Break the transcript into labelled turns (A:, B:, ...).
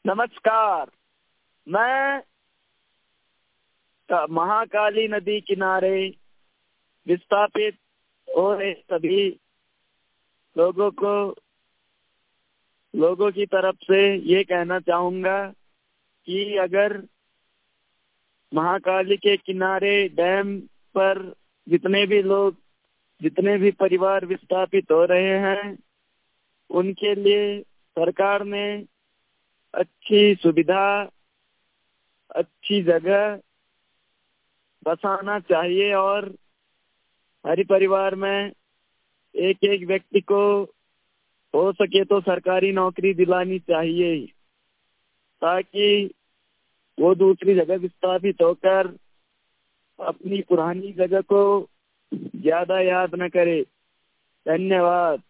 A: नमस्कार। मैं महाकाली नदी किनारे विस्थापित हो रहे सभी लोगों की तरफ से ये कहना चाहूंगा कि अगर महाकाली के किनारे डैम पर जितने भी परिवार विस्थापित हो रहे हैं, उनके लिए सरकार ने अच्छी सुविधा, अच्छी जगह बसाना चाहिए और हर परिवार में एक एक व्यक्ति को हो सके तो सरकारी नौकरी दिलानी चाहिए, ताकि वो दूसरी जगह विस्थापित होकर अपनी पुरानी जगह को ज्यादा याद न करे। धन्यवाद।